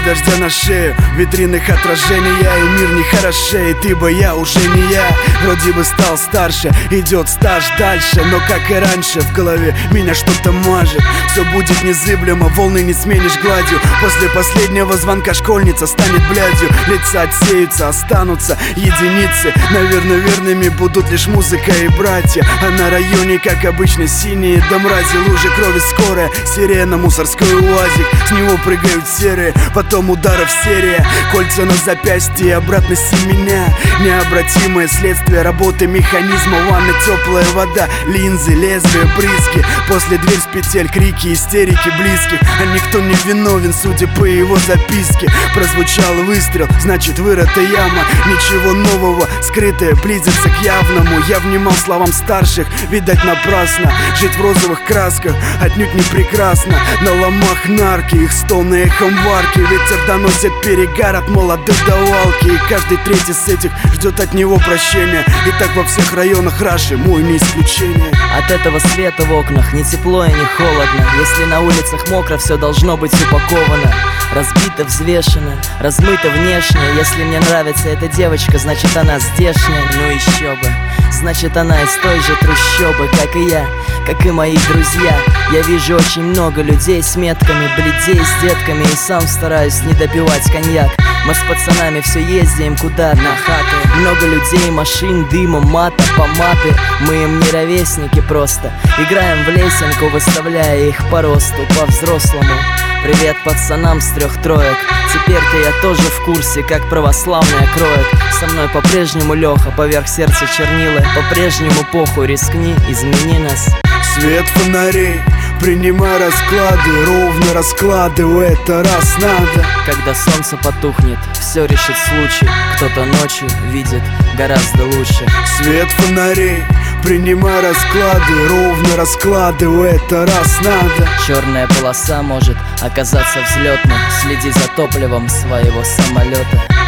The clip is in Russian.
дождя на шею, в витринах отражения, и мир не хорошеет, ибо я уже не я. Вроде бы стал старше, идет стаж дальше, но как и раньше в голове меня что-то мажет. Все будет незыблемо, волны не сменишь гладью. После последнего звонка школьница станет блядью. Лица отсеются, останутся единицы. Наверное, верными будут лишь музыка и братья. А на районе, как обычно, синие до мрази, лужи крови, скорая сирена, мусорской уазик. С него прыгают серые, потом ударов серия. Кольца на запястье и обратно семеня. Необратимое следствие работы механизма. Ванна, теплая вода, линзы, лезвия, брызги. После дверь с петель, крики, истерики близких. А никто не виновен, судя по его записке. Прозвучал выстрел, значит вырыта яма. Ничего нового, скрытое близится к явному. Я внимал словам старших, видать напрасно. Жить в розовых красках отнюдь не прекрасно. На ломах нарки, их стоны эхом варки. Ветер доносит перегар от молодых до валки. И каждый третий с этих ждет от него прощения. И так во всех районах Раши, мой не исключение. От этого света в окнах не тепло и не холодно. Если на улицах мокро, все должно быть упаковано. Разбито, взвешено, размыто внешне. Если мне нравится эта девочка, значит она здешняя. Ну еще бы, значит она из той же трущобы, как и я, как и мои друзья. Я вижу очень много людей с метками, бледей с детками, и сам стараюсь не допивать коньяк. Мы с пацанами все ездим куда-то на хаты. Много людей, машин, дыма, мата, помады. Мы им не ровесники просто. Играем в лесенку, выставляя их по росту, по-взрослому. Привет пацанам с 3 троек. Теперь-то я тоже в курсе, как православная кроет. Со мной по-прежнему Леха, поверх сердца чернила. По-прежнему похуй, рискни, измени нас. Свет фонарей, принимай расклады, ровно раскладывай, это раз надо. Когда солнце потухнет, все решит случай. Кто-то ночью видит гораздо лучше. Свет фонарей, принимай расклады, ровно раскладывай, это раз надо. Черная полоса может оказаться взлетной. Следи за топливом своего самолета.